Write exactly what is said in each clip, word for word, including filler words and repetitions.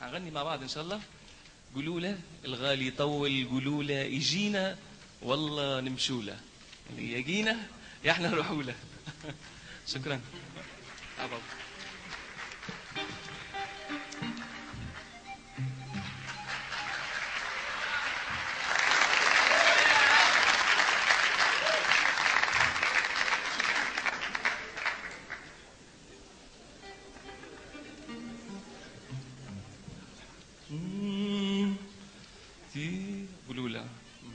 حنغني مع بعض ان شاء الله. قولوا له الغالي طول، قولوا له يجينا والله نمشوا له، يعني يجينا يا احنا نروحوا له. شكرا. تعال. قولوا له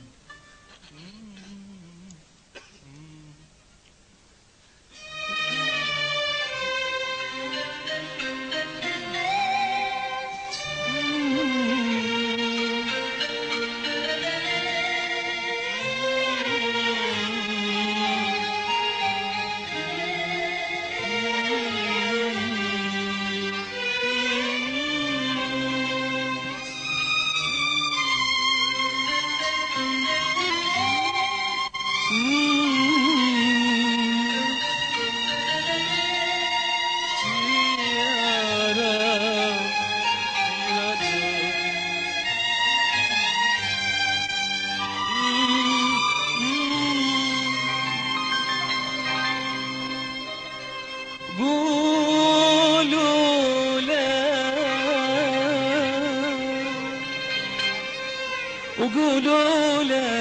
وقولوا له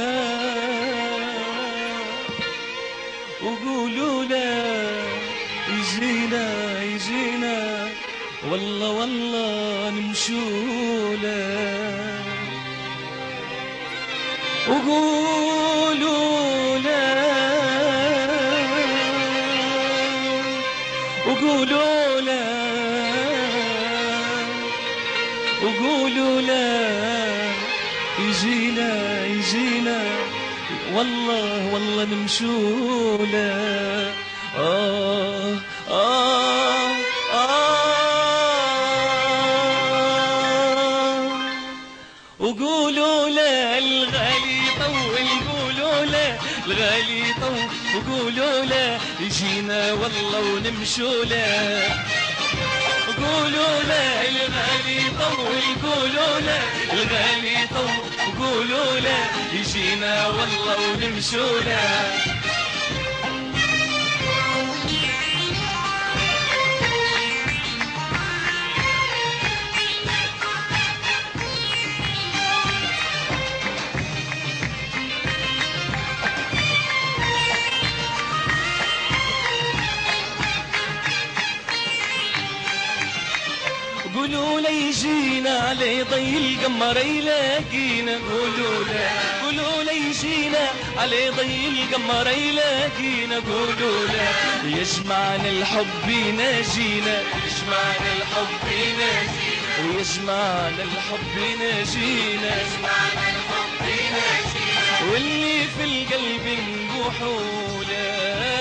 وقولوا له يجينا يجينا والله والله نمشوا له. وقولوا له وقولوا له وقولوا له يجينا يجينا والله والله نمشوا له. آه آه آه وقولوا له الغالي طول، قولوا له الغالي طول، وقولوا له يجينا والله ونمشوا له. قولوا له الغالي طول، قولوا له الغالي طول، قولوا له يجينا والله ونمشوا له. قولوا له يجينا على ضي القمر يلاقينا، قولوا له قولوا له يجينا على ضي القمر يلاقينا، قولوا له يجمعنا الحب يناجينا، يجمعنا الحب يناجينا، ويجمعنا الحب يناجينا، يجمعنا الحب يناجينا، واللي في القلب نبوحوا له.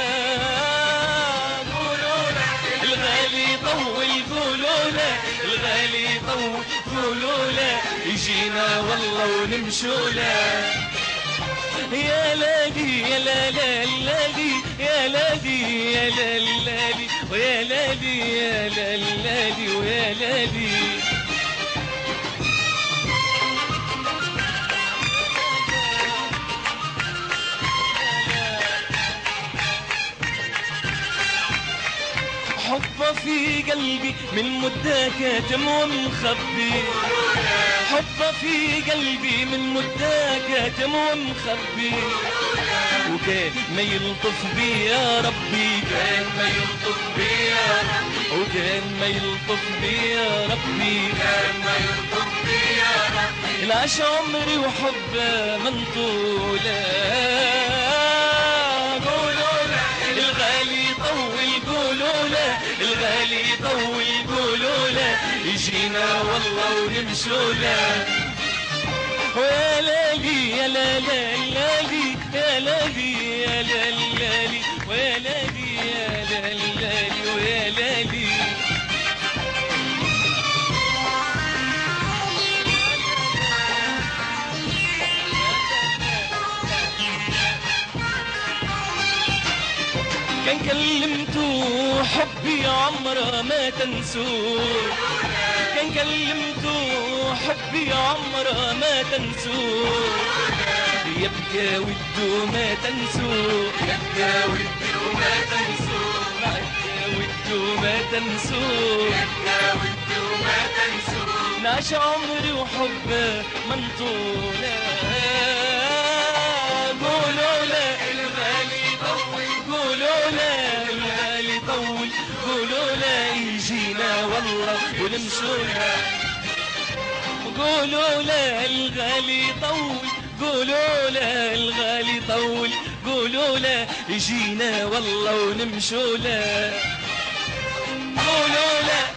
قولوا له الغالي طول، قولوا له الغالي طول، قولوا له يجينا والله ونمشوا له. يا لالي يا لالي يا لالي يا لالي ويا لالي يا لالي ويا لالي. حبه في قلبي من مدة كاتم ومخبي، حبه في قلبي من مدة كاتم ومخبي، وكان ما يلطف بي يا ربي، كان ما يلطف بي يا ربي، وكان ما يلطف بي يا ربي، كان ما يلطف بي يا ربي. العش عمري وحبه من طوله. قولوا له الغالي طول، قولوا له الغالي طول، قولوا له يجينا والله ونمشوا له. ويا لالي يا لالي يا لالي يا لالي ويا لالي يا لالي ويا لالي. كان كلمته حبي عمره ما تنسوه، كان كلمته حبي عمره ما تنسوه، يبقى وده ما تنسوه، يبقى وده ما تنسوه، يبقى وده ما تنسوه، يبقى وده ما تنسوه. نعيش عمري وحبه منطولة. قولوا لا الغالي طول، قولوا لا الغالي طول، قولوا لا يجينا والله ونمشونا. قولوا لا الغالي طول، قولوا لا الغالي طول، قولوا لا يجينا والله ونمشوا لا. قولوا لا